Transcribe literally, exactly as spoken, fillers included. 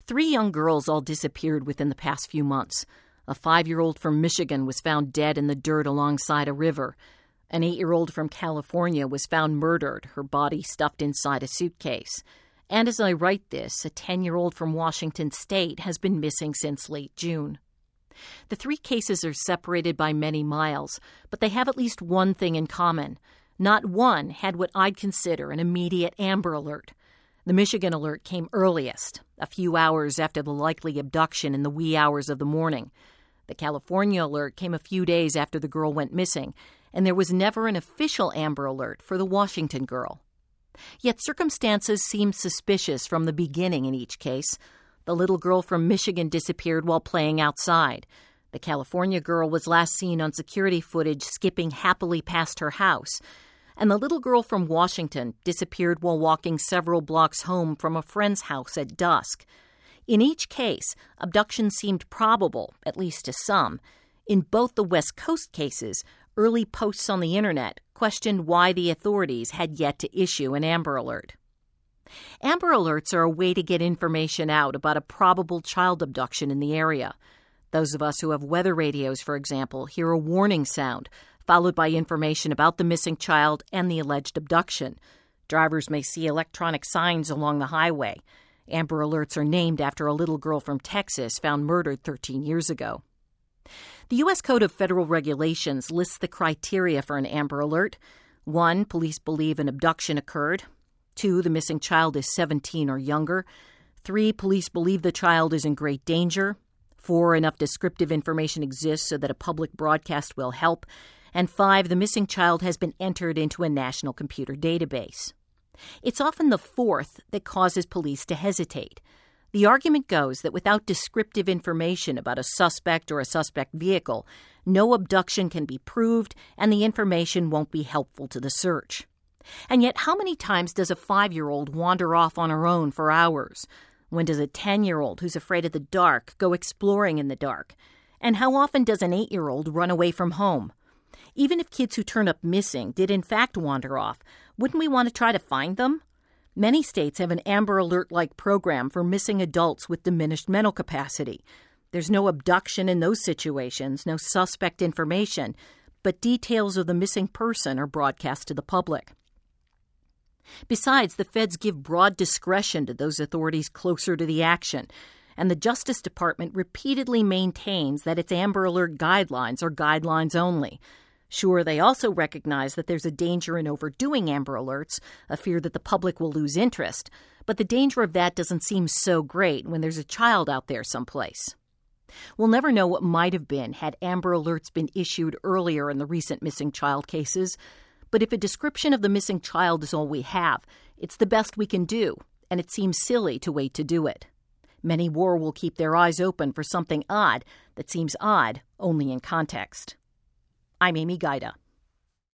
Three young girls all disappeared within the past few months. A five-year-old from Michigan was found dead in the dirt alongside a river. An eight-year-old from California was found murdered, her body stuffed inside a suitcase. And as I write this, a ten-year-old from Washington State has been missing since late June. The three cases are separated by many miles, but they have at least one thing in common. Not one had what I'd consider an immediate Amber Alert. The Michigan alert came earliest, a few hours after the likely abduction in the wee hours of the morning. The California alert came a few days after the girl went missing, and there was never an official Amber Alert for the Washington girl. Yet circumstances seemed suspicious from the beginning in each case. The little girl from Michigan disappeared while playing outside. The California girl was last seen on security footage skipping happily past her house. And the little girl from Washington disappeared while walking several blocks home from a friend's house at dusk. In each case, abduction seemed probable, at least to some. In both the West Coast cases, early posts on the internet questioned why the authorities had yet to issue an Amber Alert. Amber Alerts are a way to get information out about a probable child abduction in the area. Those of us who have weather radios, for example, hear a warning sound, followed by information about the missing child and the alleged abduction. Drivers may see electronic signs along the highway. Amber Alerts are named after a little girl from Texas found murdered thirteen years ago. The U S Code of Federal Regulations lists the criteria for an Amber Alert. One, police believe an abduction occurred. Two, the missing child is seventeen or younger. Three, police believe the child is in great danger. Four, enough descriptive information exists so that a public broadcast will help. And five, the missing child has been entered into a national computer database. It's often the fourth that causes police to hesitate. The argument goes that without descriptive information about a suspect or a suspect vehicle, no abduction can be proved and the information won't be helpful to the search. And yet, how many times does a five-year-old wander off on her own for hours? When does a ten-year-old who's afraid of the dark go exploring in the dark? And how often does an eight-year-old run away from home? Even if kids who turn up missing did in fact wander off, wouldn't we want to try to find them? Many states have an Amber Alert-like program for missing adults with diminished mental capacity. There's no abduction in those situations, no suspect information, but details of the missing person are broadcast to the public. Besides, the feds give broad discretion to those authorities closer to the action, and the Justice Department repeatedly maintains that its Amber Alert guidelines are guidelines only. Sure, they also recognize that there's a danger in overdoing Amber Alerts, a fear that the public will lose interest, but the danger of that doesn't seem so great when there's a child out there someplace. We'll never know what might have been had Amber Alerts been issued earlier in the recent missing child cases, but if a description of the missing child is all we have, it's the best we can do, and it seems silly to wait to do it. Many more will keep their eyes open for something odd that seems odd only in context. I'm Amy Gaida.